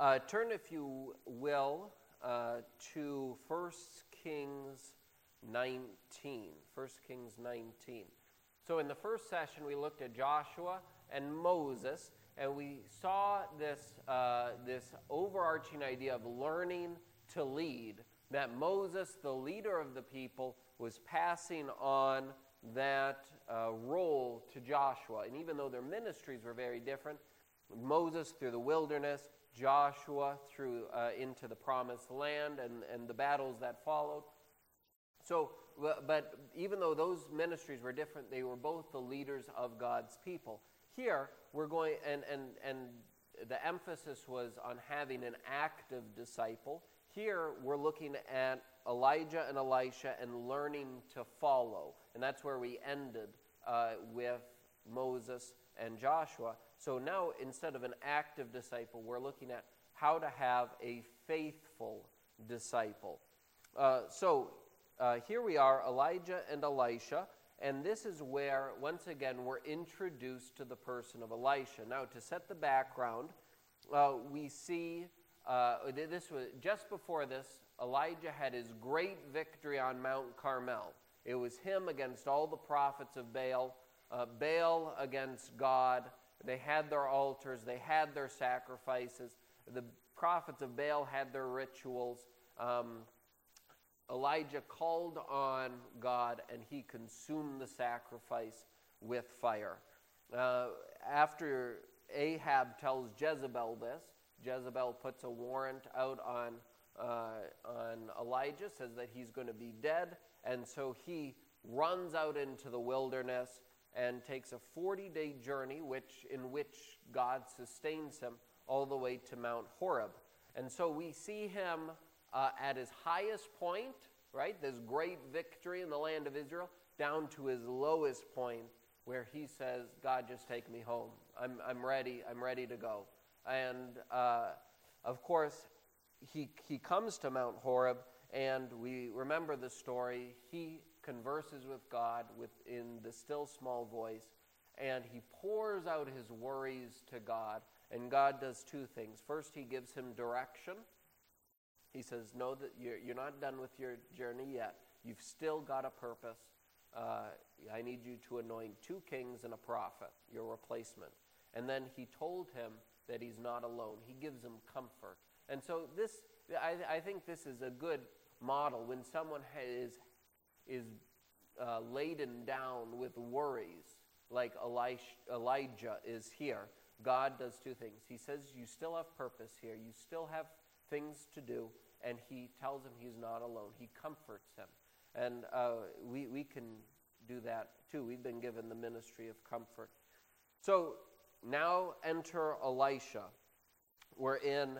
Turn, if you will, to 1 Kings 19. 1 Kings 19. So in the first session, we looked at Joshua and Moses, and we saw this overarching idea of learning to lead, that Moses, the leader of the people, was passing on that role to Joshua. And even though their ministries were very different, Moses through the wilderness, Joshua through into the promised land and the battles that followed. So, but even though those ministries were different, they were both the leaders of God's people. Here, we're going, and the emphasis was on having an active disciple. Here, we're looking at Elijah and Elisha and learning to follow. And that's where we ended with Moses and Joshua. So now, instead of an active disciple, we're looking at how to have a faithful disciple. Here we are, Elijah and Elisha, and this is where, once again, we're introduced to the person of Elisha. Now, to set the background, we see, this was just before this, Elijah had his great victory on Mount Carmel. It was him against all the prophets of Baal, Baal against God. They had their altars, they had their sacrifices. The prophets of Baal had their rituals. Elijah called on God, and he consumed the sacrifice with fire. After Ahab tells Jezebel this, Jezebel puts a warrant out on Elijah, says that he's going to be dead, and so he runs out into the wilderness and takes a 40-day journey in which God sustains him all the way to Mount Horeb. And so we see him at his highest point, right, this great victory in the land of Israel, down to his lowest point where he says, God, just take me home. I'm ready to go. And of course, he comes to Mount Horeb, and we remember the story. He converses with God in the still small voice, and he pours out his worries to God, and God does two things. First, he gives him direction. He says, know that you're not done with your journey yet. You've still got a purpose. I need you to anoint 2 kings and a prophet, your replacement. And then he told him that he's not alone. He gives him comfort. And so I think this is a good model when someone is laden down with worries, like Elijah is here. God does 2 things. He says you still have purpose here. You still have things to do, and he tells him he's not alone. He comforts him. And we can do that too. We've been given the ministry of comfort. So now enter Elisha. We're in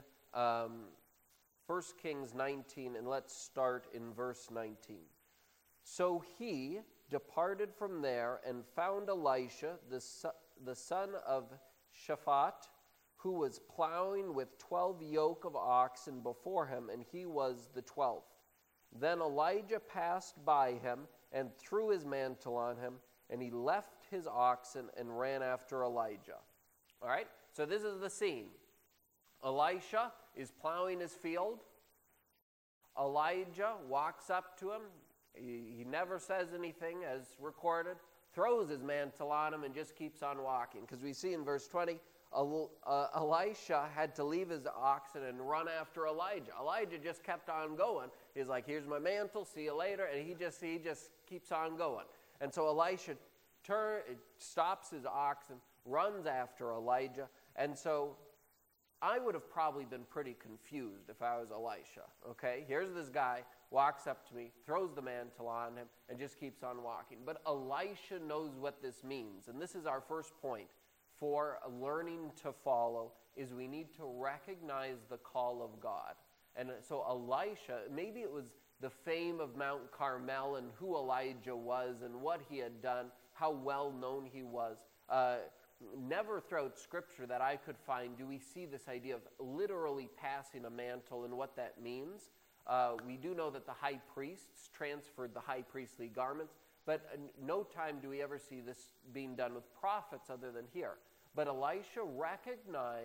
1 Kings 19, and let's start in verse 19. So he departed from there and found Elisha, the son of Shaphat, who was plowing with 12 yoke of oxen before him, and he was the 12th. Then Elijah passed by him and threw his mantle on him, and he left his oxen and ran after Elijah. All right, so this is the scene. Elisha is plowing his field. Elijah walks up to him. He never says anything as recorded, throws his mantle on him and just keeps on walking. Because we see in verse 20, Elisha had to leave his oxen and run after Elijah. Elijah just kept on going. He's like, here's my mantle, see you later. And he just keeps on going. And so Elisha stops his oxen, runs after Elijah. And so I would have probably been pretty confused if I was Elisha. Okay, here's this guy, walks up to me, throws the mantle on him, and just keeps on walking. But Elisha knows what this means. And this is our first point for learning to follow, is we need to recognize the call of God. And so Elisha, maybe it was the fame of Mount Carmel and who Elijah was and what he had done, how well known he was. Never throughout Scripture that I could find do we see this idea of literally passing a mantle and what that means. We do know that the high priests transferred the high priestly garments, but no time do we ever see this being done with prophets other than here. But Elisha recognized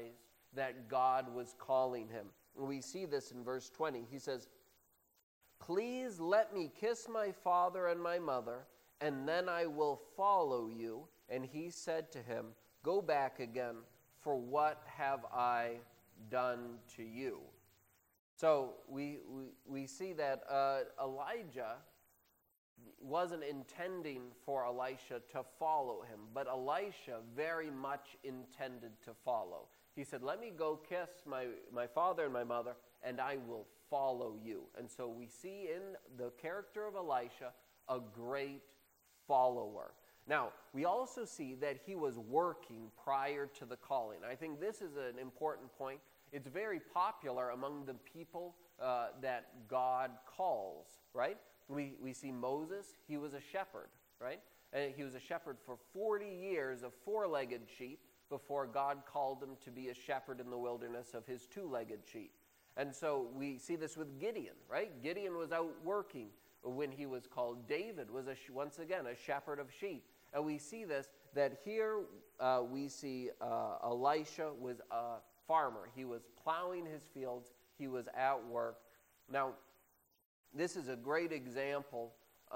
that God was calling him. And we see this in verse 20. He says, "Please let me kiss my father and my mother, and then I will follow you." And he said to him, "Go back again, for what have I done to you?" So we see that Elijah wasn't intending for Elisha to follow him, but Elisha very much intended to follow. He said, "Let me go kiss my father and my mother, and I will follow you." And so we see in the character of Elisha a great follower. Now, we also see that he was working prior to the calling. I think this is an important point. It's very popular among the people that God calls, right? We see Moses, he was a shepherd, right? And he was a shepherd for 40 years of four-legged sheep before God called him to be a shepherd in the wilderness of his two-legged sheep. And so we see this with Gideon, right? Gideon was out working when he was called. David was, once again, a shepherd of sheep. And we see this, that here we see Elisha was a farmer. He was plowing his fields. He was at work. Now, this is a great example.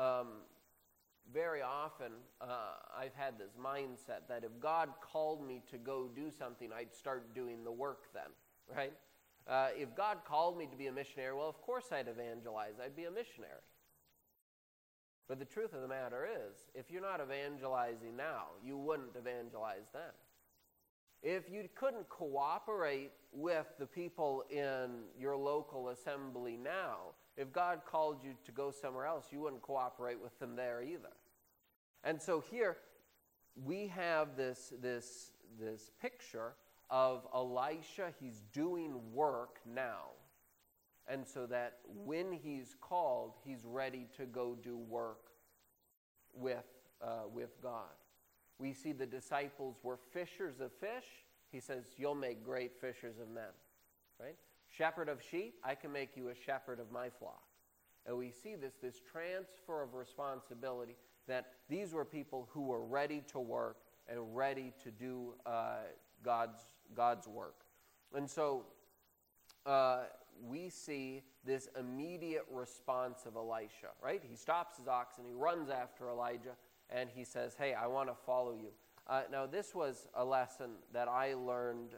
Very often, I've had this mindset that if God called me to go do something, I'd start doing the work then, right? If God called me to be a missionary, well, of course I'd evangelize. I'd be a missionary. But the truth of the matter is, if you're not evangelizing now, you wouldn't evangelize then. If you couldn't cooperate with the people in your local assembly now, if God called you to go somewhere else, you wouldn't cooperate with them there either. And so here we have this picture of Elisha. He's doing work now. And so that when he's called, he's ready to go do work with God. We see the disciples were fishers of fish. He says, "You'll make great fishers of men." Right? Shepherd of sheep, I can make you a shepherd of my flock. And we see this transfer of responsibility, that these were people who were ready to work and ready to do God's work. And so we see this immediate response of Elisha, right? He stops his oxen, he runs after Elijah, and he says, "Hey, I want to follow you." Now, this was a lesson that I learned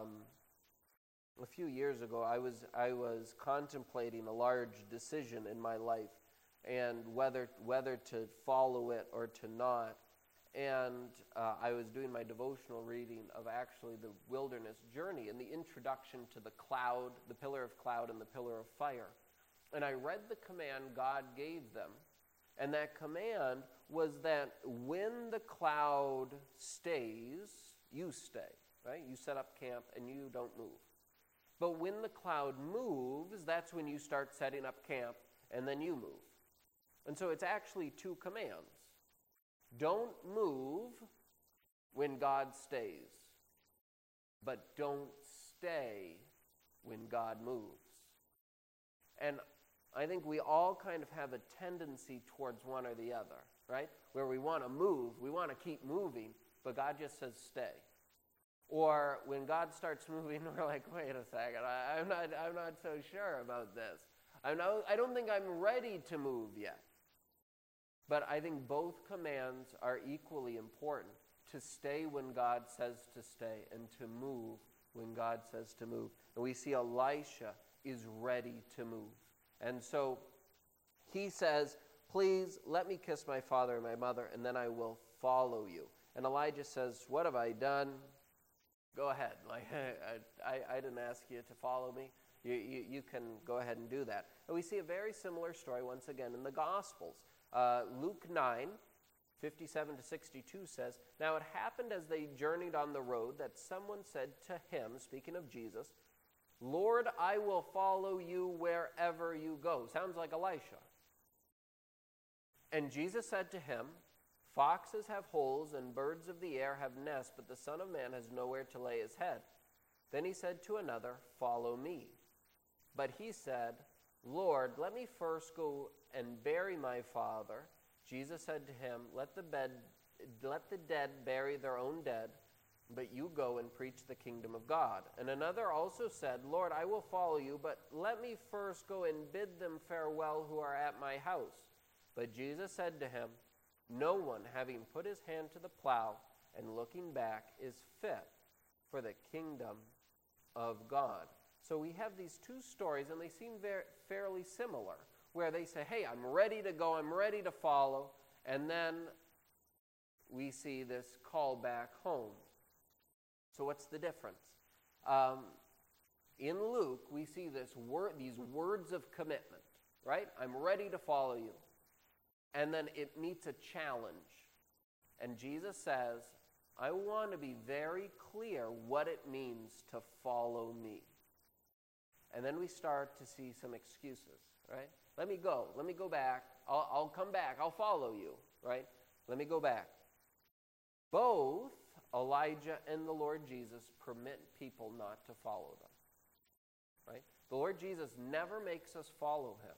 a few years ago. I was contemplating a large decision in my life, and whether to follow it or to not. And I was doing my devotional reading of actually the wilderness journey and the introduction to the cloud, the pillar of cloud and the pillar of fire. And I read the command God gave them. And that command was that when the cloud stays, you stay, right? You set up camp and you don't move. But when the cloud moves, that's when you start setting up camp and then you move. And so it's actually two commands. Don't move when God stays, but don't stay when God moves. And I think we all kind of have a tendency towards one or the other, right? Where we want to move, we want to keep moving, but God just says stay. Or when God starts moving, we're like, wait a second, I'm not so sure about this. I don't think I'm ready to move yet. But I think both commands are equally important, to stay when God says to stay and to move when God says to move. And we see Elisha is ready to move. And so he says, "Please let me kiss my father and my mother, and then I will follow you." And Elijah says, "What have I done? Go ahead. I didn't ask you to follow me. You can go ahead and do that." And we see a very similar story once again in the Gospels. Luke 9, 57 to 62 says, "Now it happened as they journeyed on the road that someone said to him," speaking of Jesus, "Lord, I will follow you wherever you go." Sounds like Elisha. And Jesus said to him, "Foxes have holes and birds of the air have nests, but the Son of Man has nowhere to lay his head." Then he said to another, "Follow me." But he said, "Lord, let me first go and bury my father." Jesus said to him, let the dead bury their own dead. but you go and preach the kingdom of God. And another also said, Lord, I will follow you, but let me first go and bid them farewell who are at my house. But Jesus said to him, no one, having put his hand to the plow and looking back, is fit for the kingdom of God. So we have these two stories, and they seem fairly similar, where they say, hey, I'm ready to go, I'm ready to follow, and then we see this call back home. So what's the difference? In Luke, we see these words of commitment, right? I'm ready to follow you. And then it meets a challenge. And Jesus says, I want to be very clear what it means to follow me. And then we start to see some excuses, right? Let me go back. I'll come back. I'll follow you, right? Let me go back. Both Elijah and the Lord Jesus permit people not to follow them, right? The Lord Jesus never makes us follow him.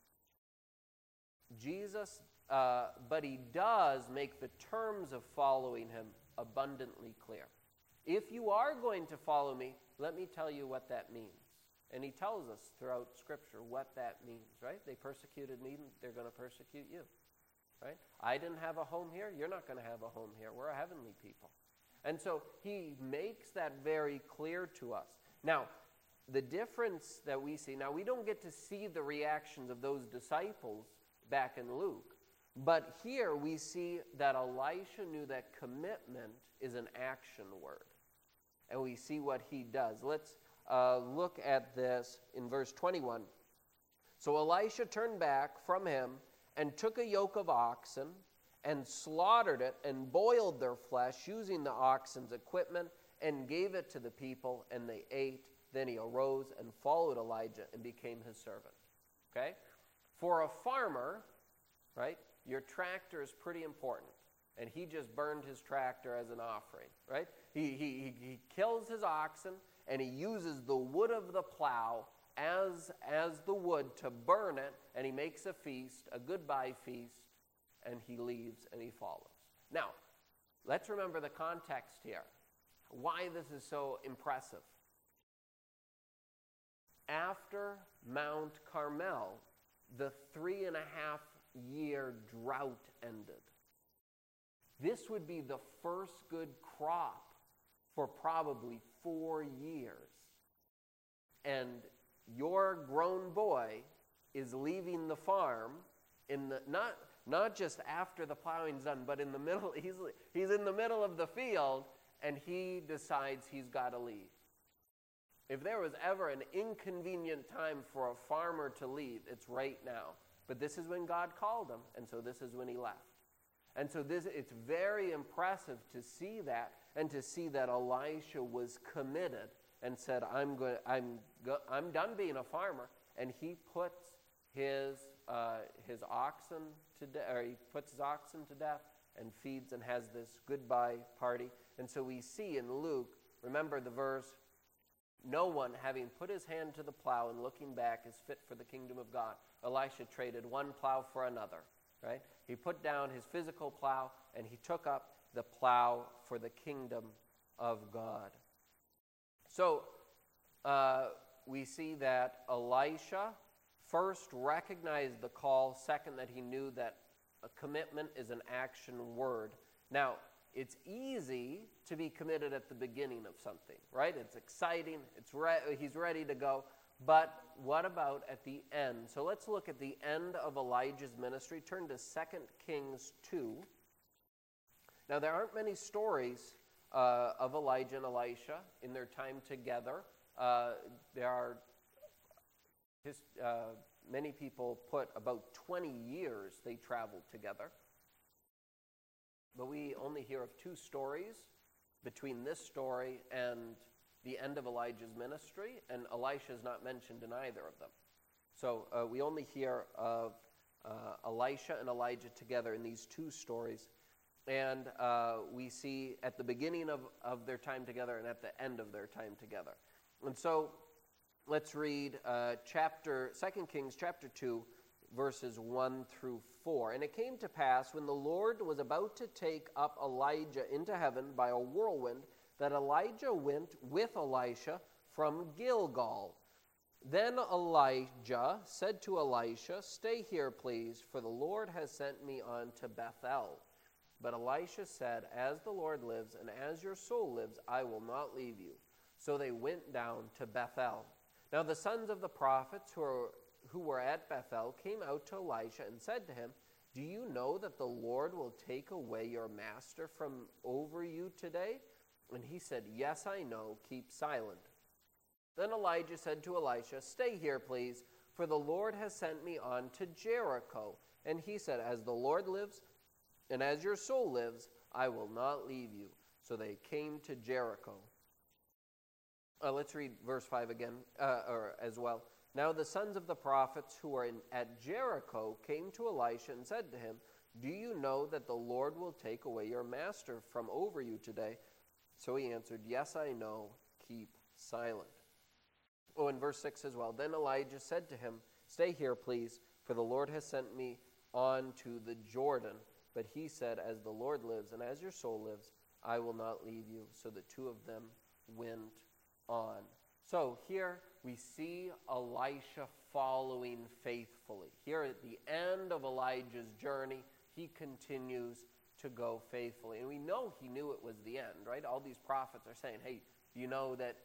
But he does make the terms of following him abundantly clear. If you are going to follow me, let me tell you what that means. And he tells us throughout Scripture what that means, right? They persecuted me, they're going to persecute you, right? I didn't have a home here, you're not going to have a home here. We're a heavenly people. And so he makes that very clear to us. Now, the difference that we see, now we don't get to see the reactions of those disciples back in Luke, but here we see that Elisha knew that commitment is an action word. And we see what he does. Let's look at this in verse 21. So Elisha turned back from him and took a yoke of oxen and slaughtered it and boiled their flesh using the oxen's equipment and gave it to the people, and they ate. Then he arose and followed Elijah and became his servant. Okay? For a farmer, right, your tractor is pretty important. And he just burned his tractor as an offering, right? He kills his oxen, and he uses the wood of the plow as the wood to burn it, and he makes a feast, a goodbye feast, and he leaves and he follows. Now, let's remember the context here. Why this is so impressive. After Mount Carmel, the 3.5-year drought ended. This would be the first good crop for probably 4 years. And your grown boy is leaving the farm in the not just after the plowing's done, but in the middle. He's in the middle of the field, and he decides he's got to leave. If there was ever an inconvenient time for a farmer to leave, it's right now. But this is when God called him, and so this is when he left. And so it's very impressive to see that, and to see that Elisha was committed and said, I'm done being a farmer. And he puts his oxen to death and feeds and has this goodbye party. And so we see in Luke, remember the verse, no one, having put his hand to the plow and looking back, is fit for the kingdom of God. Elisha traded one plow for another, right? He put down his physical plow, and he took up the plow for the kingdom of God. So we see that Elisha first recognized the call, second that he knew that a commitment is an action word. Now, it's easy to be committed at the beginning of something, right? It's exciting, he's ready to go. But what about at the end? So let's look at the end of Elijah's ministry. Turn to 2 Kings 2. Now, there aren't many stories of Elijah and Elisha in their time together. Many people put about 20 years they traveled together. But we only hear of 2 stories between this story and the end of Elijah's ministry, and Elisha is not mentioned in either of them. So we only hear of Elisha and Elijah together in these 2 stories. And we see at the beginning of their time together and at the end of their time together. And so let's read 2 Kings chapter 2, verses 1 through 4. And it came to pass, when the Lord was about to take up Elijah into heaven by a whirlwind, that Elijah went with Elisha from Gilgal. Then Elijah said to Elisha, "Stay here, please, for the Lord has sent me on to Bethel." But Elisha said, "As the Lord lives, and as your soul lives, I will not leave you." So they went down to Bethel. Now the sons of the prophets who were at Bethel came out to Elisha and said to him, "Do you know that the Lord will take away your master from over you today?" And he said, "Yes, I know. Keep silent." Then Elijah said to Elisha, "Stay here, please, for the Lord has sent me on to Jericho." And he said, "As the Lord lives, and as your soul lives, I will not leave you." So they came to Jericho. Let's read verse 5 again, as well. Now the sons of the prophets who were at Jericho came to Elisha and said to him, "Do you know that the Lord will take away your master from over you today?" So he answered, "Yes, I know. Keep silent." Oh, in verse 6 as well. Then Elijah said to him, "Stay here, please, for the Lord has sent me on to the Jordan." But he said, "As the Lord lives, and as your soul lives, I will not leave you." So the two of them went on. So here we see Elisha following faithfully. Here at the end of Elijah's journey, he continues to go faithfully. And we know he knew it was the end, right? All these prophets are saying, "Hey, do you know that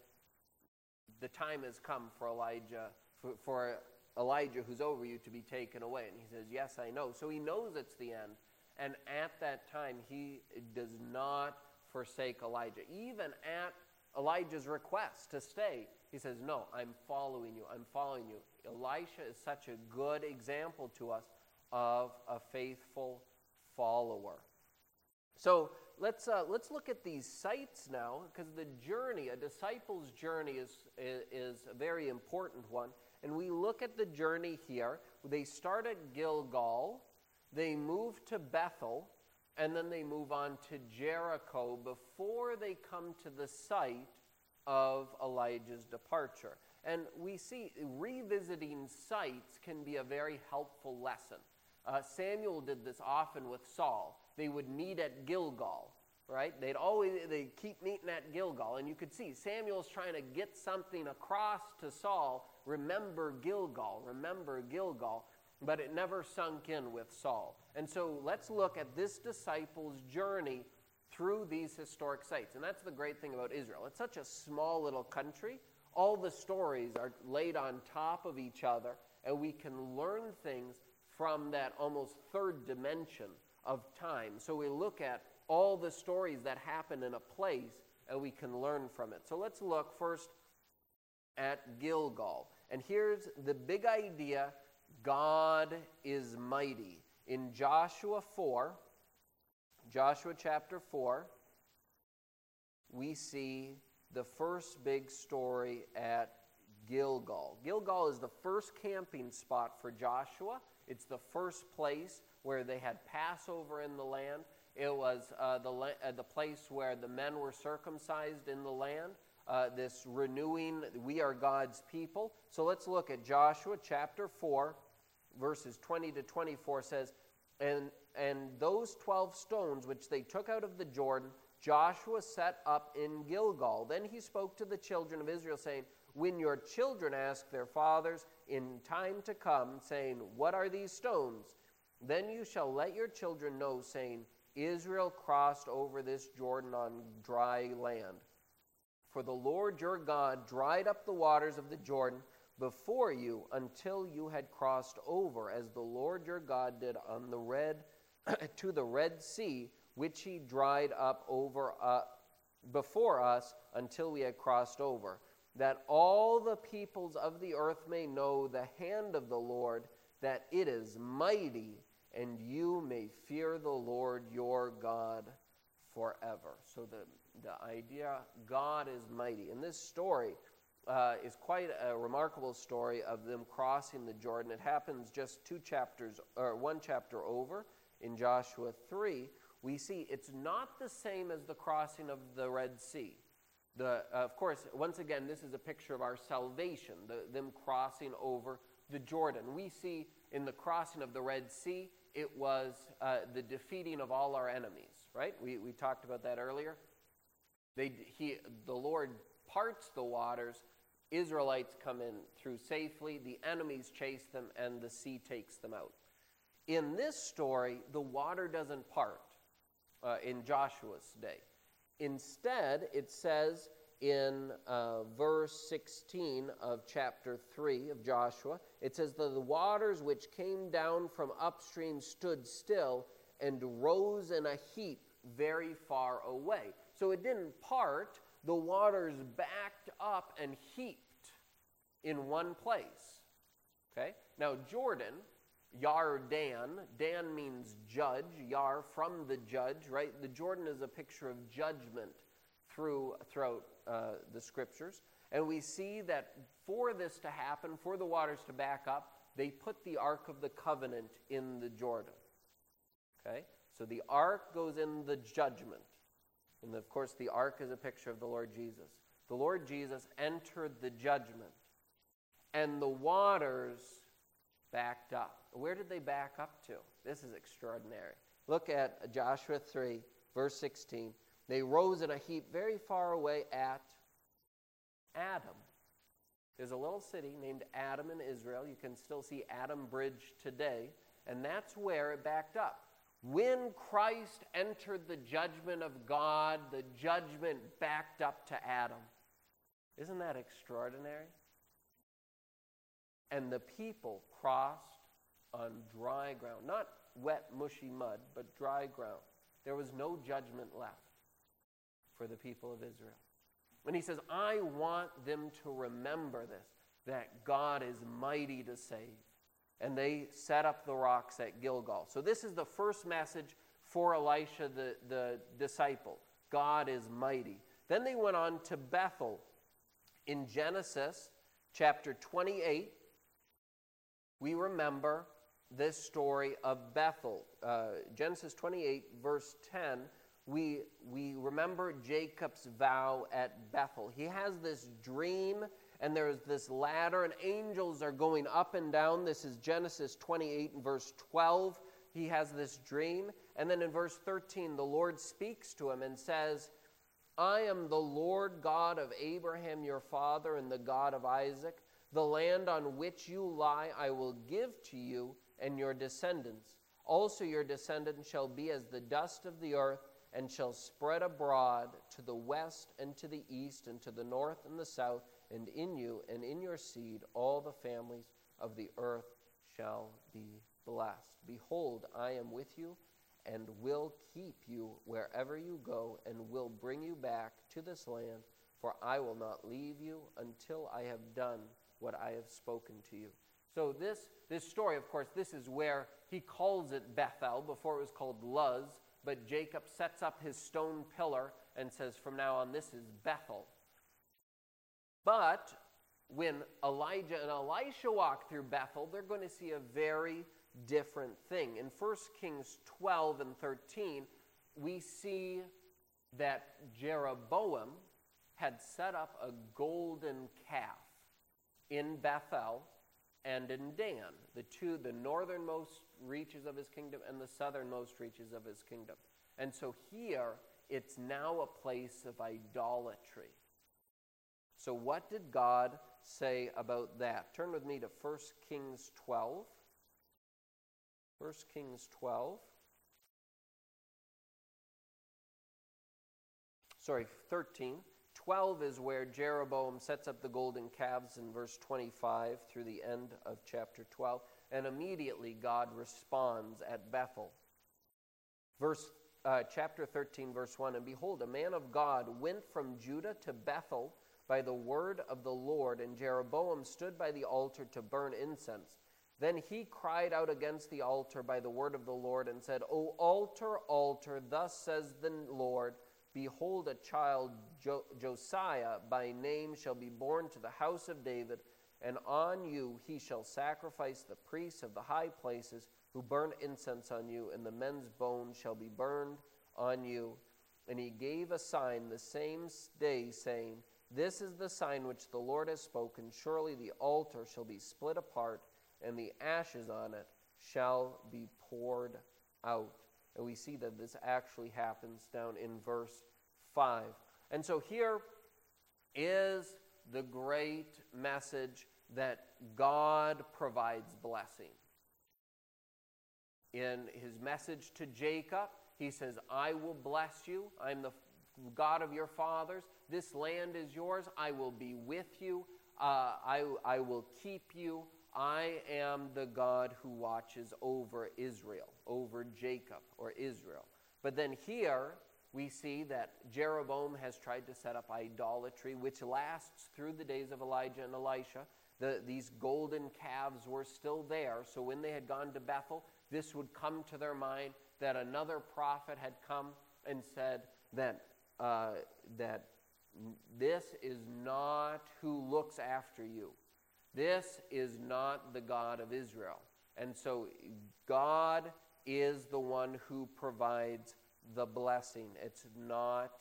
the time has come for Elijah, for Elijah who's over you to be taken away?" And he says, "Yes, I know." So he knows it's the end. And at that time, he does not forsake Elijah. Even at Elijah's request to stay, he says, "No, I'm following you. I'm following you." Elisha is such a good example to us of a faithful follower. So let's look at these sites now, because the journey, a disciple's journey, is a very important one. And we look at the journey here. They start at Gilgal, they move to Bethel, and then they move on to Jericho before they come to the site of Elijah's departure. And we see revisiting sites can be a very helpful lesson. Samuel did this often with Saul. They would meet at Gilgal, right? They'd keep meeting at Gilgal. And you could see Samuel's trying to get something across to Saul. Remember Gilgal, remember Gilgal. But it never sunk in with Saul. And so let's look at this disciple's journey through these historic sites. And that's the great thing about Israel. It's such a small little country. All the stories are laid on top of each other, and we can learn things from that almost third dimension of time. So we look at all the stories that happen in a place, and we can learn from it. So let's look first at Gilgal. And here's the big idea: God is mighty. In Joshua chapter 4, we see the first big story at Gilgal. Gilgal is the first camping spot for Joshua. It's the first place where they had Passover in the land. It was the place where the men were circumcised in the land. This renewing, we are God's people. So let's look at Joshua chapter 4, verses 20 to 24 says, And those 12 stones which they took out of the Jordan, Joshua set up in Gilgal. Then he spoke to the children of Israel, saying, When your children ask their fathers in time to come, saying, What are these stones? Then you shall let your children know, saying, Israel crossed over this Jordan on dry land. For the Lord your God dried up the waters of the Jordan before you until you had crossed over, as the Lord your God did on to the Red Sea, which he dried up before us until we had crossed over, that all the peoples of the earth may know the hand of the Lord, that it is mighty, and you may fear the Lord your God forever. So the idea, God is mighty. And this story is quite a remarkable story of them crossing the Jordan. It happens just one chapter over in Joshua 3. We see it's not the same as the crossing of the Red Sea. Of course, once again, this is a picture of our salvation, them crossing over the Jordan. We see in the crossing of the Red Sea, it was the defeating of all our enemies, right? We talked about that earlier. The Lord parts the waters. Israelites come in through safely. The enemies chase them, and the sea takes them out. In this story, the water doesn't part in Joshua's day. Instead, it says in verse 16 of chapter 3 of Joshua, it says that the waters which came down from upstream stood still and rose in a heap very far away. So it didn't part. The waters backed up and heaped in one place. Okay? Now, Jordan, Yardan, Dan means judge, Yar from the judge, right? The Jordan is a picture of judgment throughout the scriptures. And we see that for this to happen, for the waters to back up, they put the Ark of the Covenant in the Jordan. Okay? So the Ark goes in the judgment. And of course, the Ark is a picture of the Lord Jesus. The Lord Jesus entered the judgment, and the waters backed up. Where did they back up to? This is extraordinary. Look at Joshua 3, verse 16. They rose in a heap very far away at Adam. There's a little city named Adam in Israel. You can still see Adam Bridge today, and that's where it backed up. When Christ entered the judgment of God, the judgment backed up to Adam. Isn't that extraordinary? And the people crossed on dry ground. Not wet, mushy mud, but dry ground. There was no judgment left for the people of Israel. And he says, I want them to remember this, that God is mighty to save. And they set up the rocks at Gilgal. So this is the first message for Elisha, the disciple. God is mighty. Then they went on to Bethel. In Genesis chapter 28, we remember this story of Bethel. Genesis 28, verse 10, we remember Jacob's vow at Bethel. He has this dream, and there's this ladder, and angels are going up and down. This is Genesis 28 and verse 12. He has this dream. And then in verse 13, the Lord speaks to him and says, I am the Lord God of Abraham your father and the God of Isaac. The land on which you lie I will give to you and your descendants. Also your descendants shall be as the dust of the earth, and shall spread abroad to the west and to the east and to the north and the south, and in you and in your seed all the families of the earth shall be blessed. Behold, I am with you and will keep you wherever you go, and will bring you back to this land, for I will not leave you until I have done what I have spoken to you. So this story, of course, this is where he calls it Bethel. Before it was called Luz, but Jacob sets up his stone pillar and says, from now on, this is Bethel. But when Elijah and Elisha walk through Bethel, they're going to see a very different thing. In 1 Kings 12 and 13, we see that Jeroboam had set up a golden calf in Bethel and in Dan, the northernmost reaches of his kingdom and the southernmost reaches of his kingdom. And so here, it's now a place of idolatry. So what did God say about that? Turn with me to 1 Kings 12. 1 Kings 12. 13. 12 is where Jeroboam sets up the golden calves in verse 25 through the end of chapter 12. And immediately God responds at Bethel. Chapter 13, verse 1, and behold, a man of God went from Judah to Bethel by the word of the Lord, and Jeroboam stood by the altar to burn incense. Then he cried out against the altar by the word of the Lord and said, O altar, altar, thus says the Lord, behold, a child, Josiah by name, shall be born to the house of David, and on you he shall sacrifice the priests of the high places who burn incense on you, and the men's bones shall be burned on you. And he gave a sign the same day, saying, This is the sign which the Lord has spoken. Surely the altar shall be split apart, and the ashes on it shall be poured out. And we see that this actually happens down in verse 5. And so here is the great message that God provides blessing. In his message to Jacob, he says, I will bless you. I'm the God of your fathers. This land is yours. I will be with you. I will keep you. I am the God who watches over Israel, over Jacob or Israel. But then here we see that Jeroboam has tried to set up idolatry, which lasts through the days of Elijah and Elisha. These golden calves were still there. So when they had gone to Bethel, this would come to their mind that another prophet had come and said that this is not who looks after you. This is not the God of Israel. And so God is the one who provides the blessing. It's not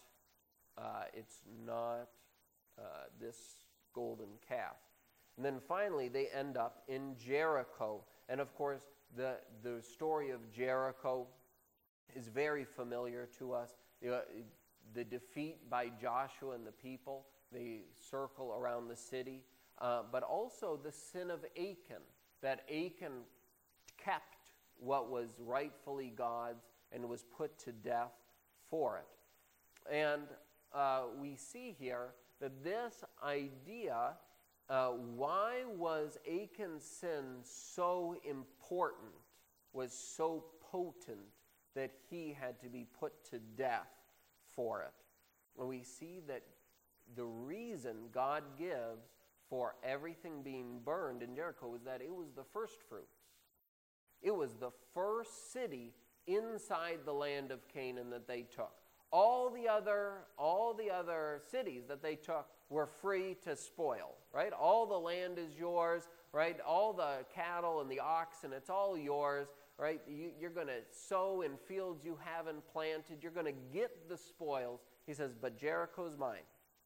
this golden calf. And then finally they end up in Jericho. And of course the story of Jericho is very familiar to us. The defeat by Joshua and the people, the circle around the city, but also the sin of Achan, that Achan kept what was rightfully God's and was put to death for it. And we see here that this idea, why was Achan's sin so important, was so potent that he had to be put to death for it. And we see that the reason God gives for everything being burned in Jericho was that it was the first fruits. It was the first city inside the land of Canaan that they took. All the other cities that they took were free to spoil, right? All the land is yours, right? All the cattle and the oxen, it's all yours, right? You're going to sow in fields you haven't planted. You're going to get the spoils. He says, but Jericho's mine.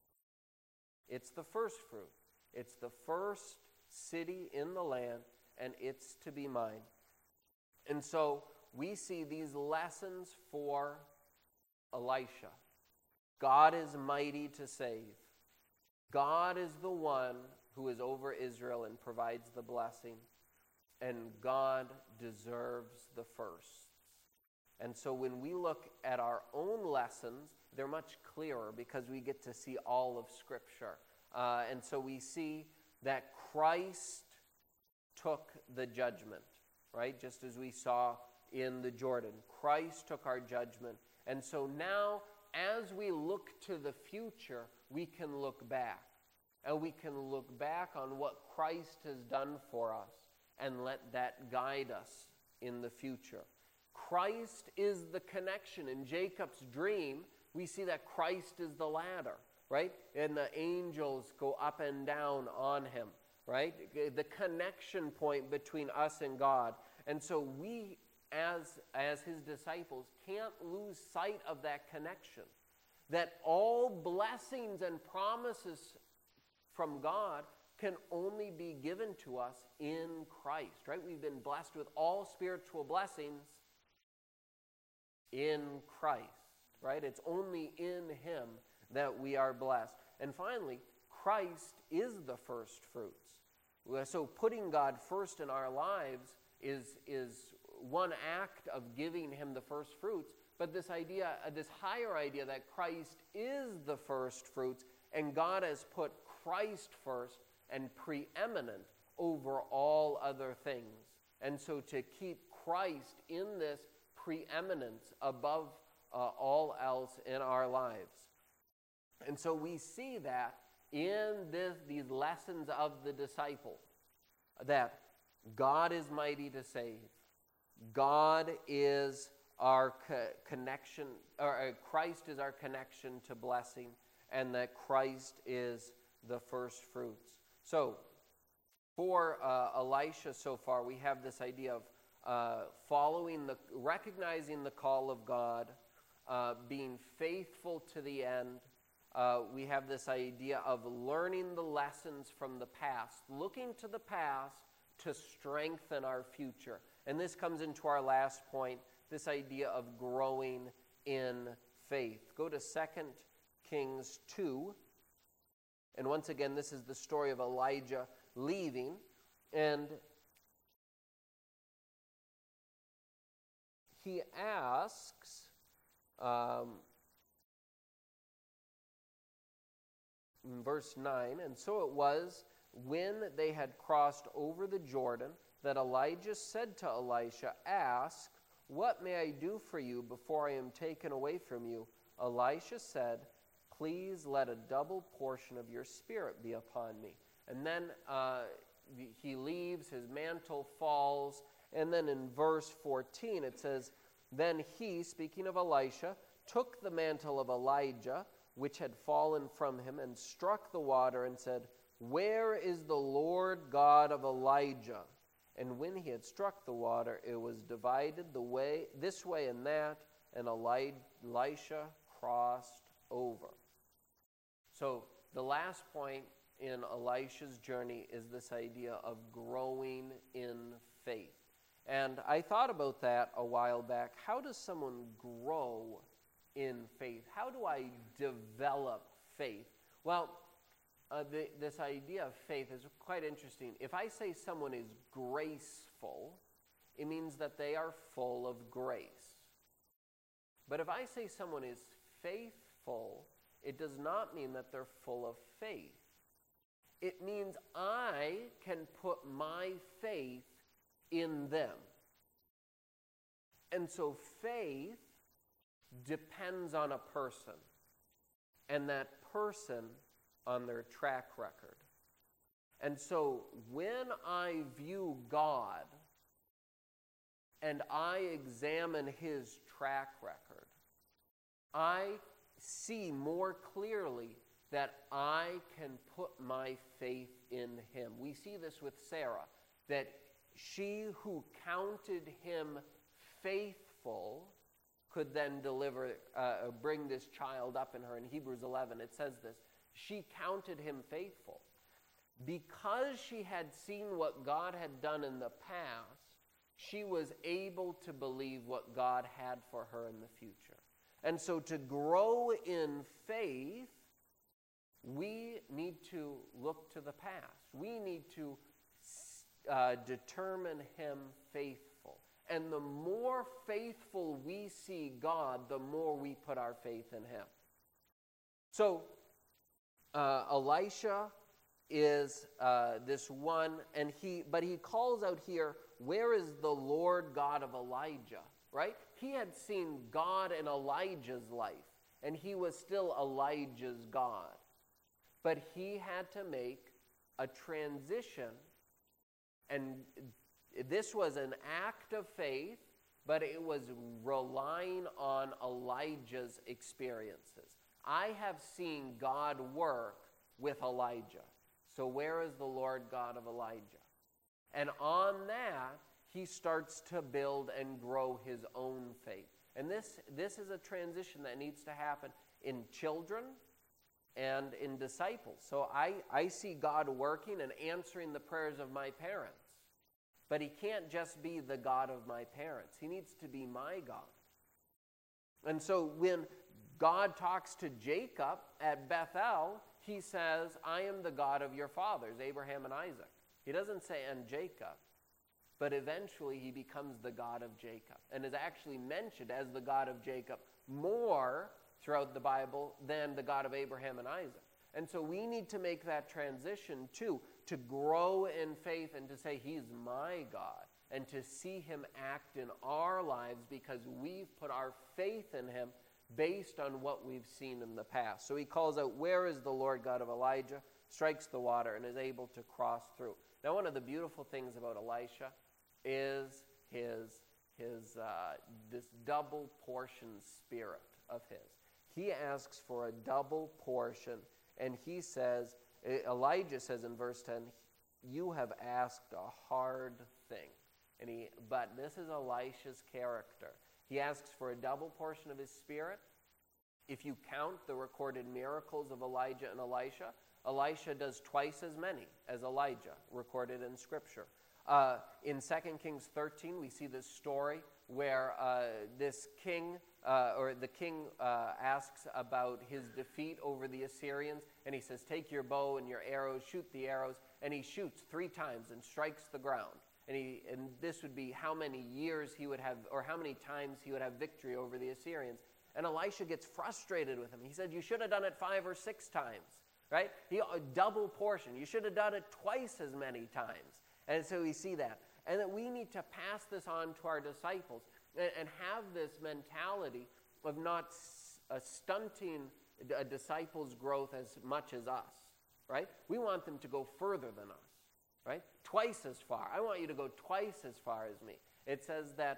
It's the first fruit. It's the first city in the land, and it's to be mine. And so we see these lessons for Elisha. God is mighty to save. God is the one who is over Israel and provides the blessing. And God deserves the first. And so when we look at our own lessons, they're much clearer because we get to see all of Scripture. And so we see that Christ took the judgment, right? Just as we saw in the Jordan. Christ took our judgment. And so now, as we look to the future, we can look back. And we can look back on what Christ has done for us and let that guide us in the future. Christ is the connection. In Jacob's dream, we see that Christ is the ladder, right? And the angels go up and down on him, right? The connection point between us and God. And so we, as his disciples, can't lose sight of that connection. That all blessings and promises from God can only be given to us in Christ, right? We've been blessed with all spiritual blessings in Christ, right? It's only in him that we are blessed. And finally, Christ is the first fruits. So putting God first in our lives is one act of giving him the first fruits, but this idea, this higher idea that Christ is the first fruits, and God has put Christ first and preeminent over all other things. And so to keep Christ in this preeminence above all else in our lives. And so we see that in these lessons of the disciple, that God is mighty to save. God is our connection, or Christ is our connection to blessing, and that Christ is the first fruits. So, for Elisha so far, we have this idea of recognizing the call of God, being faithful to the end. We have this idea of learning the lessons from the past, looking to the past to strengthen our future. And this comes into our last point, this idea of growing in faith. Go to 2 Kings 2. And once again, this is the story of Elijah leaving. And he asks, in verse 9, and so it was when they had crossed over the Jordan that Elijah said to Elisha, "Ask, what may I do for you before I am taken away from you?" Elisha said, "Please let a double portion of your spirit be upon me." And then he leaves, his mantle falls, and then in verse 14 it says, "Then he," speaking of Elisha, "took the mantle of Elijah, which had fallen from him, and struck the water and said, 'Where is the Lord God of Elijah?' And when he had struck the water, it was divided this way and that, and Elisha crossed over." So the last point in Elisha's journey is this idea of growing in faith. And I thought about that a while back. How does someone grow in faith? How do I develop faith? Well, this idea of faith is quite interesting. If I say someone is graceful, it means that they are full of grace. But if I say someone is faithful, it does not mean that they're full of faith. It means I can put my faith in them. And so faith depends on a person, and that person on their track record. And so when I view God and I examine his track record, I see more clearly that I can put my faith in him. We see this with Sarah, that she who counted him faithful could then bring this child up in her. In Hebrews 11, it says this: she counted him faithful. Because she had seen what God had done in the past, she was able to believe what God had for her in the future. And so to grow in faith, we need to look to the past. We need to determine him faithful. And the more faithful we see God, the more we put our faith in him. So Elisha is this one, but he calls out here, "Where is the Lord God of Elijah?" Right? He had seen God in Elijah's life, and he was still Elijah's God. But he had to make a transition, and this was an act of faith, but it was relying on Elijah's experiences. I have seen God work with Elijah. So where is the Lord God of Elijah? And on that, he starts to build and grow his own faith. And this is a transition that needs to happen in children and in disciples. So I see God working and answering the prayers of my parents. But he can't just be the God of my parents. He needs to be my God. And so when God talks to Jacob at Bethel, he says, "I am the God of your fathers, Abraham and Isaac." He doesn't say, "and Jacob." But eventually he becomes the God of Jacob and is actually mentioned as the God of Jacob more throughout the Bible than the God of Abraham and Isaac. And so we need to make that transition too, to grow in faith and to say, he's my God, and to see him act in our lives because we've put our faith in him based on what we've seen in the past. So he calls out, "Where is the Lord God of Elijah?" Strikes the water and is able to cross through. Now, one of the beautiful things about Elisha is this double portion spirit of his. He asks for a double portion, and Elijah says in verse 10, "You have asked a hard thing." But this is Elisha's character. He asks for a double portion of his spirit. If you count the recorded miracles of Elijah and Elisha does twice as many as Elijah recorded in Scripture. In 2 Kings 13, we see this story where this king or the king asks about his defeat over the Assyrians, and he says, take your bow and your arrows, shoot the arrows, and he shoots 3 times and strikes the ground. And this would be how many years he would have, or how many times he would have victory over the Assyrians. And Elisha gets frustrated with him. He said, you should have done it 5 or 6 times, right? A double portion. You should have done it twice as many times. And so we see that. And that we need to pass this on to our disciples and have this mentality of not stunting a disciple's growth as much as us, right? We want them to go further than us, right? Twice as far. I want you to go twice as far as me. It says that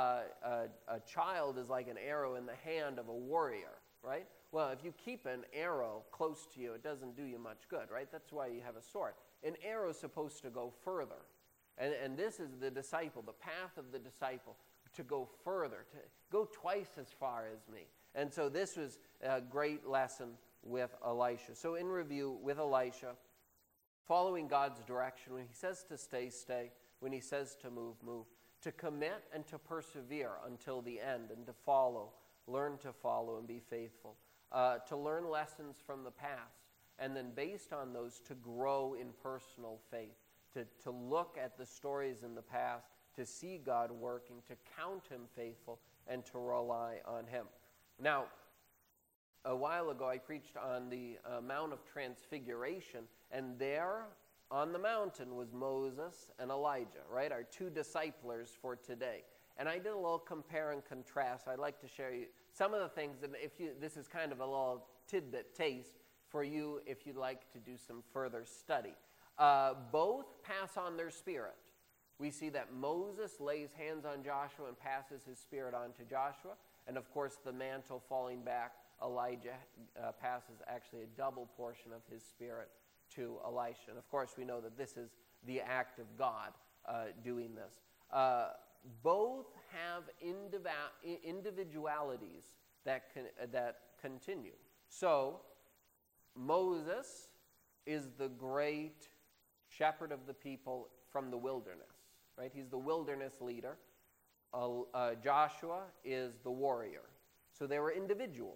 a child is like an arrow in the hand of a warrior, right? Well, if you keep an arrow close to you, it doesn't do you much good, right? That's why you have a sword. An arrow is supposed to go further. And this is the disciple, the path of the disciple, to go further, to go twice as far as me. And so this was a great lesson with Elisha. So in review, with Elisha, following God's direction, when he says to stay, stay. When he says to move, move. To commit and to persevere until the end, and to follow, learn to follow and be faithful. To learn lessons from the past, and then based on those, to grow in personal faith. To look at the stories in the past, to see God working, to count him faithful, and to rely on him. Now, a while ago I preached on the Mount of Transfiguration, and there on the mountain was Moses and Elijah, right? Our 2 disciplers for today. And I did a little compare and contrast. I'd like to share you some of the things, and this is kind of a little tidbit taste for you if you'd like to do some further study. Both pass on their spirit. We see that Moses lays hands on Joshua and passes his spirit on to Joshua. And of course, the mantle falling back, Elijah passes actually a double portion of his spirit to Elisha. And of course, we know that this is the act of God doing this. Both have individualities that continue. So, Moses is the great shepherd of the people from the wilderness, right? He's the wilderness leader. Joshua is the warrior. So they were individuals.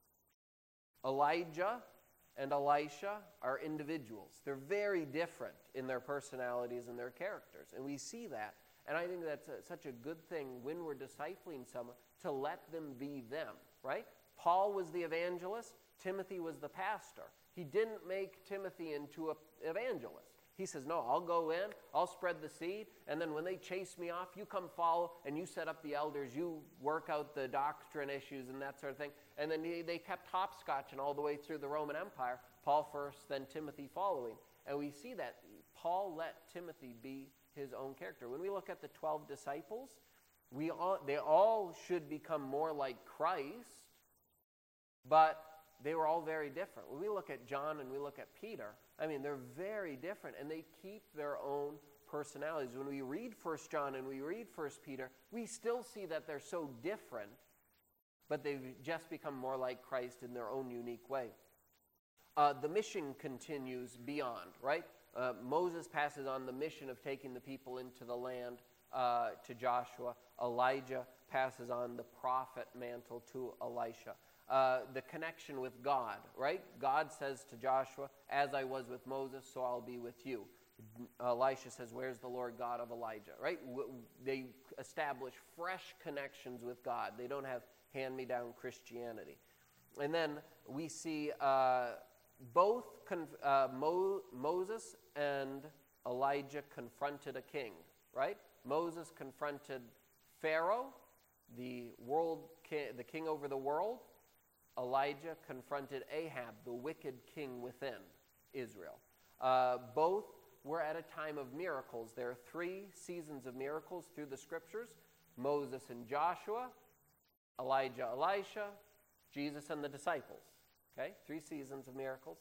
Elijah and Elisha are individuals. They're very different in their personalities and their characters. And we see that. And I think that's such a good thing when we're discipling someone, to let them be them, right? Paul was the evangelist. Timothy was the pastor. He didn't make Timothy into an evangelist. He says, no, I'll go in, I'll spread the seed, and then when they chase me off, you come follow, and you set up the elders, you work out the doctrine issues and that sort of thing. And then they kept hopscotching all the way through the Roman Empire, Paul first, then Timothy following. And we see that Paul let Timothy be his own character. When we look at the 12 disciples, they all should become more like Christ, but they were all very different. When we look at John and we look at Peter, I mean, they're very different, and they keep their own personalities. When we read 1 John and we read 1 Peter, we still see that they're so different, but they've just become more like Christ in their own unique way. The mission continues beyond, right? Moses passes on the mission of taking the people into the land to Joshua. Elijah passes on the prophet mantle to Elisha. The connection with God, right? God says to Joshua, as I was with Moses, so I'll be with you. Elisha says, where's the Lord God of Elijah, right? They establish fresh connections with God. They don't have hand-me-down Christianity. And then we see both Moses and Elijah confronted a king, right? Moses confronted Pharaoh, the king over the world. Elijah confronted Ahab, the wicked king within Israel. Both were at a time of miracles. There are 3 seasons of miracles through the scriptures: Moses and Joshua, Elijah, Elisha, Jesus and the disciples. Okay, 3 seasons of miracles.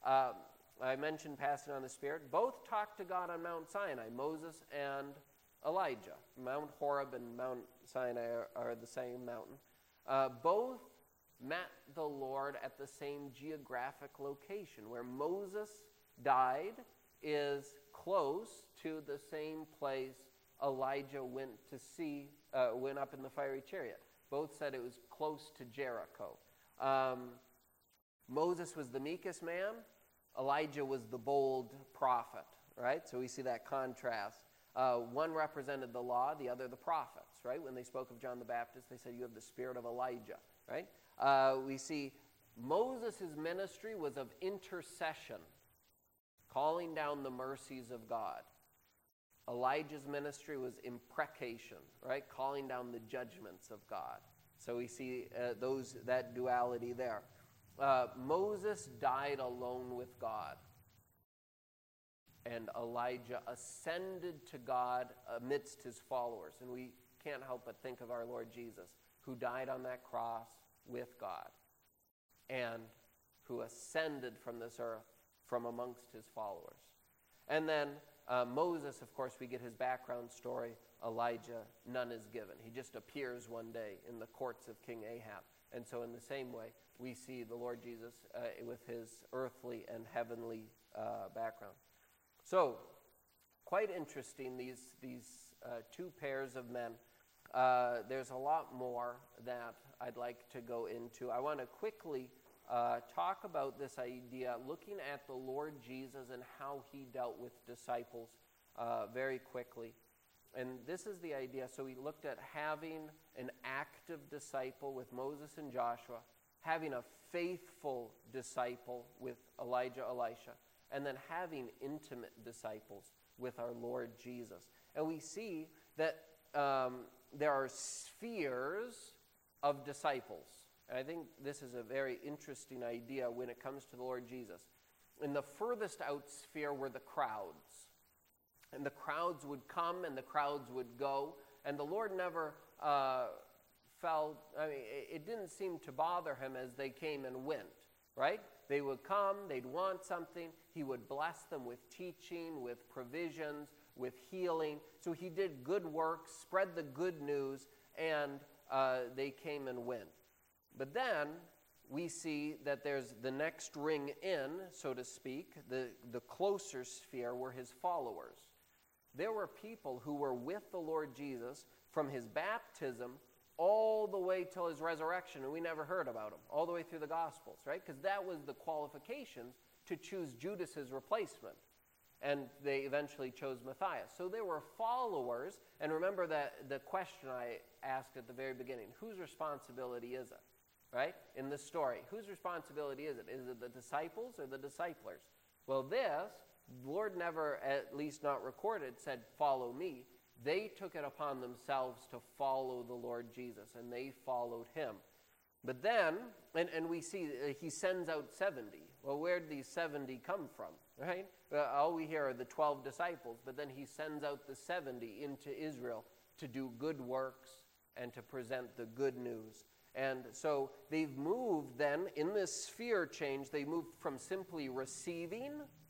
I mentioned passing on the Spirit. Both talked to God on Mount Sinai, Moses and Elijah. Mount Horeb and Mount Sinai are the same mountain. Both met the Lord at the same geographic location. Where Moses died is close to the same place Elijah went up in the fiery chariot. Both said it was close to Jericho. Moses was the meekest man. Elijah was the bold prophet, right? So we see that contrast. One represented the law, the other the prophets, right? When they spoke of John the Baptist, they said, you have the spirit of Elijah, right? We see Moses' ministry was of intercession, calling down the mercies of God. Elijah's ministry was imprecation, right? Calling down the judgments of God. So we see that duality there. Moses died alone with God, and Elijah ascended to God amidst his followers. And we can't help but think of our Lord Jesus, who died on that cross with God and who ascended from this earth from amongst his followers. And then Moses, of course, we get his background story. Elijah, none is given. He just appears one day in the courts of King Ahab. And so in the same way, we see the Lord Jesus with his earthly and heavenly background. So, quite interesting, these two pairs of men. There's a lot more that I'd like to go into. I want to quickly talk about this idea, looking at the Lord Jesus and how he dealt with disciples very quickly. And this is the idea. So we looked at having an active disciple with Moses and Joshua, having a faithful disciple with Elijah, Elisha, and then having intimate disciples with our Lord Jesus. And we see that there are spheres of disciples. And I think this is a very interesting idea when it comes to the Lord Jesus. In the furthest out sphere were the crowds. And the crowds would come and the crowds would go. And the Lord never it didn't seem to bother him as they came and went, right? They would come, they'd want something. He would bless them with teaching, with provisions, with healing. So he did good works, spread the good news, and they came and went. But then we see that there's the next ring in, so to speak, the closer sphere were his followers. There were people who were with the Lord Jesus from his baptism all the way till his resurrection, and we never heard about him, all the way through the Gospels, right? Because that was the qualifications to choose Judas's replacement. And they eventually chose Matthias. So there were followers, and remember that the question I asked at the very beginning, whose responsibility is it, right? In this story, whose responsibility is it? Is it the disciples or the disciplers? Well, the Lord never, at least not recorded, said, follow me. They took it upon themselves to follow the Lord Jesus, and they followed him. But then, and we see he sends out 70. Well, where did these 70 come from, right? All we hear are the 12 disciples, but then he sends out the 70 into Israel to do good works and to present the good news. And so they've moved then, in this sphere change, they moved from simply receiving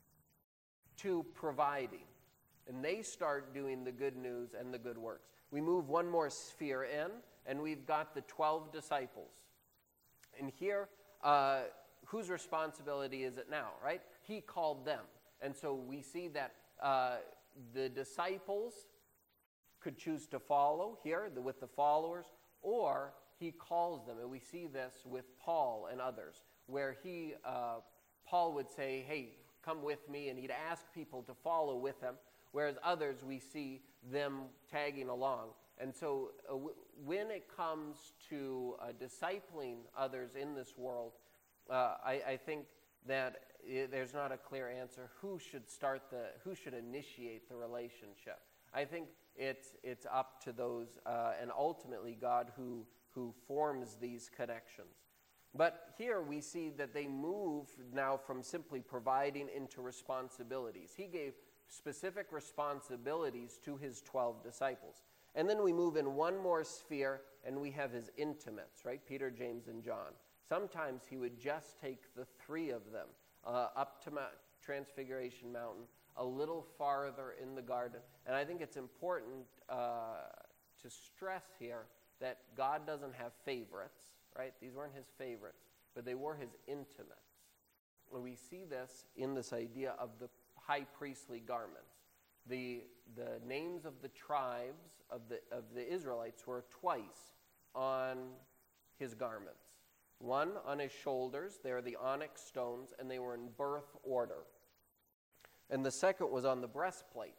to providing. And they start doing the good news and the good works. We move one more sphere in, and we've got the 12 disciples. And here, whose responsibility is it now, right? He called them. And so we see that the disciples could choose to follow here with the followers, or he calls them. And we see this with Paul and others, where Paul would say, hey, come with me, and he'd ask people to follow with him, whereas others we see them tagging along. And so when it comes to discipling others in this world, I think that there's not a clear answer who should initiate the relationship. I think it's up to those and ultimately God who forms these connections. But here we see that they move now from simply providing into responsibilities. He gave specific responsibilities to his 12 disciples. And then we move in one more sphere, and we have his intimates, right? Peter, James, and John. Sometimes he would just take the three of them up to Transfiguration Mountain, a little farther in the garden. And I think it's important to stress here that God doesn't have favorites, right? These weren't his favorites, but they were his intimates. And we see this in this idea of the high priestly garments. The names of the tribes of the Israelites were twice on his garments. One on his shoulders, they are the onyx stones, and they were in birth order. And the second was on the breastplate,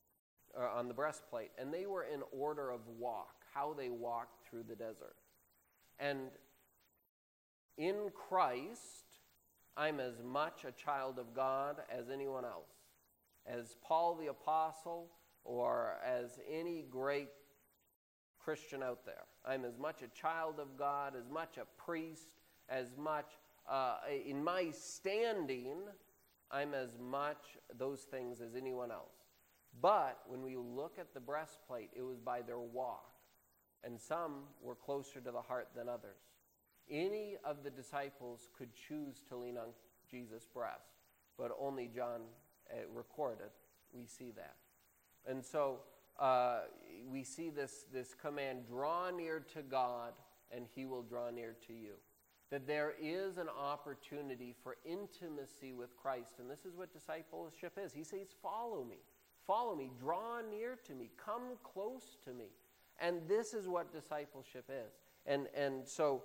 and they were in order of walk, how they walked through the desert. And in Christ, I'm as much a child of God as anyone else. As Paul the Apostle, or as any great Christian out there. I'm as much a child of God, as much a priest, as much in my standing, I'm as much those things as anyone else. But when we look at the breastplate, it was by their walk. And some were closer to the heart than others. Any of the disciples could choose to lean on Jesus' breast, but only John recorded. We see that. And so we see this command, draw near to God, and he will draw near to you. That there is an opportunity for intimacy with Christ. And this is what discipleship is. He says, follow me, draw near to me, come close to me. And this is what discipleship is. And so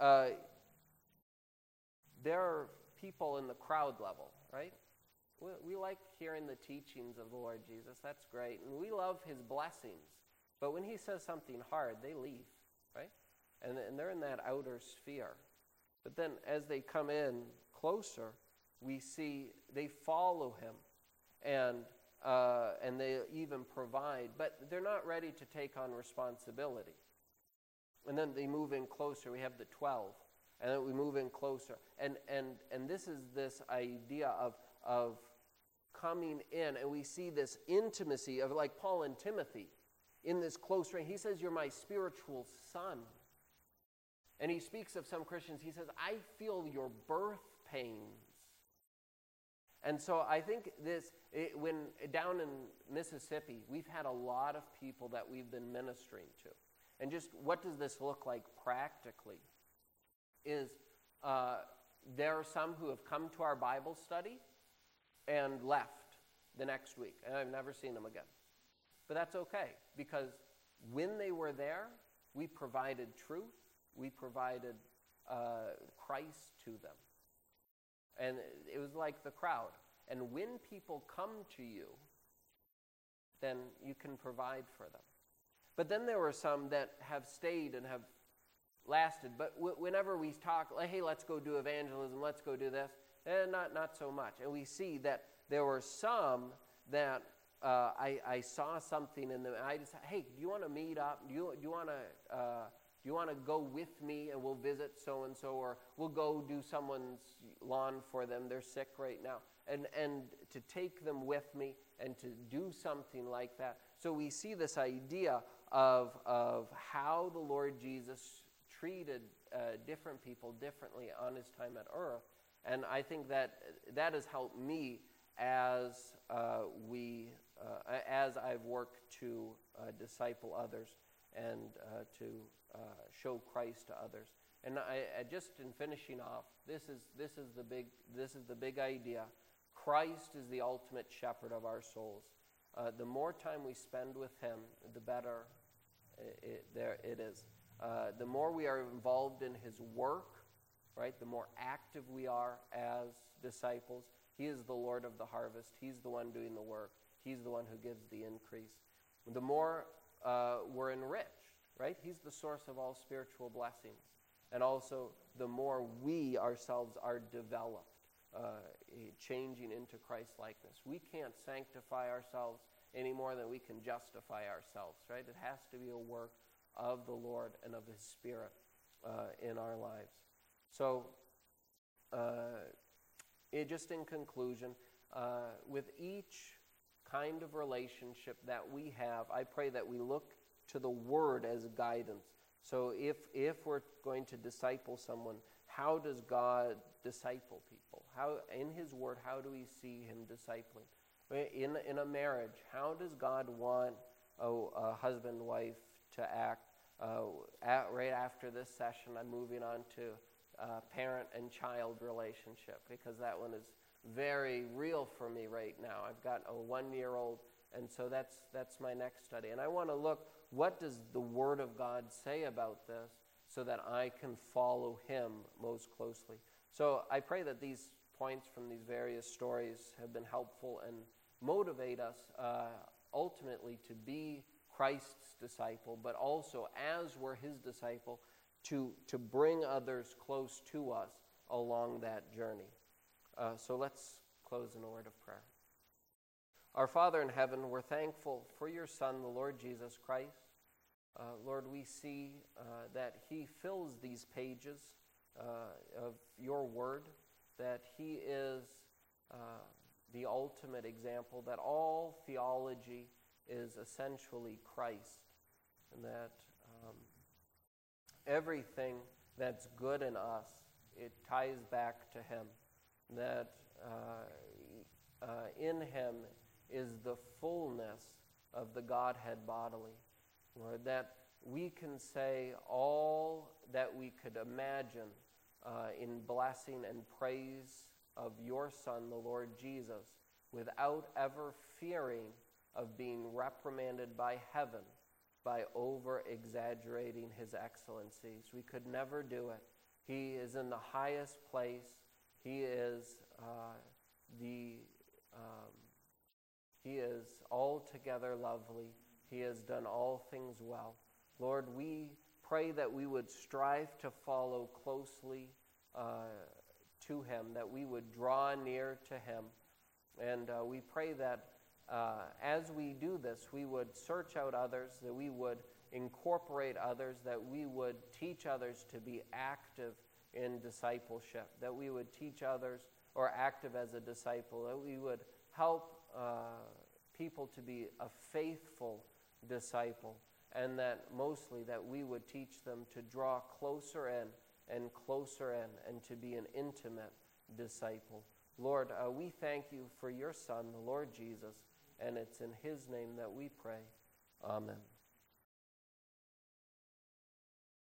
there are people in the crowd level, right? We like hearing the teachings of the Lord Jesus. That's great. And we love his blessings. But when he says something hard, they leave, right? And they're in that outer sphere. But then as they come in closer, we see they follow him. And they even provide. But they're not ready to take on responsibility. And then they move in closer. We have the 12. And then we move in closer. And this is this idea of coming in, and we see this intimacy of, like Paul and Timothy, in this close range. He says, you're my spiritual son. And he speaks of some Christians. He says, I feel your birth pains. And so I think when down in Mississippi, we've had a lot of people that we've been ministering to. And just what does this look like practically? Is there are some who have come to our Bible study and left the next week, and I've never seen them again. But that's okay, because when they were there, we provided truth, we provided Christ to them. And it was like the crowd. And when people come to you, then you can provide for them. But then there were some that have stayed and have lasted. But whenever we talk, like, hey, let's go do evangelism, let's go do this, not so much. And we see that there were some that I saw something in them, and I just said, hey, do you want to meet up? Do you want to go with me and we'll visit so-and-so, or we'll go do someone's lawn for them, they're sick right now. And to take them with me and to do something like that. So we see this idea of how the Lord Jesus treated different people differently on his time at earth. And I think that has helped me as I've worked to disciple others and to show Christ to others. And I just in finishing off, this is the big idea. Christ is the ultimate shepherd of our souls. The more time we spend with him, the better it is. The more we are involved in his work, right? The more active we are as disciples. He is the Lord of the harvest. He's the one doing the work. He's the one who gives the increase. The more we're enriched, right? He's the source of all spiritual blessings. And also, the more we ourselves are developed, changing into Christ-likeness. We can't sanctify ourselves any more than we can justify ourselves, right? It has to be a work of the Lord and of his Spirit in our lives. So, just in conclusion, with each kind of relationship that we have, I pray that we look to the Word as guidance. So if we're going to disciple someone, how does God disciple people? How in his Word, how do we see him discipling? In a marriage, how does God want a husband and wife to act? Right after this session, I'm moving on to parent and child relationship, because that one is very real for me right now. I've got a 1-year-old, and so that's my next study. And I want to look, what does the Word of God say about this so that I can follow him most closely? So I pray that these points from these various stories have been helpful and motivate us ultimately to be Christ's disciple, but also as we're his disciple, to bring others close to us along that journey. So let's close in a word of prayer. Our Father in heaven, we're thankful for your Son, the Lord Jesus Christ. Lord, we see that he fills these pages of your word, that he is the ultimate example, that all theology is essentially Christ, and that everything that's good in us, it ties back to him, that in him is the fullness of the Godhead bodily. Lord, that we can say all that we could imagine in blessing and praise of your Son, the Lord Jesus, without ever fearing of being reprimanded by heaven by over-exaggerating his excellencies. We could never do it. He is in the highest place. He is he is altogether lovely. He has done all things well. Lord, we pray that we would strive to follow closely to him, that we would draw near to him. And we pray that as we do this, we would search out others, that we would incorporate others, that we would teach others to be active in discipleship, that we would teach others, or active as a disciple, that we would help people to be a faithful disciple, and that mostly that we would teach them to draw closer in and to be an intimate disciple. Lord, we thank you for your Son, the Lord Jesus, and it's in his name that we pray. Amen.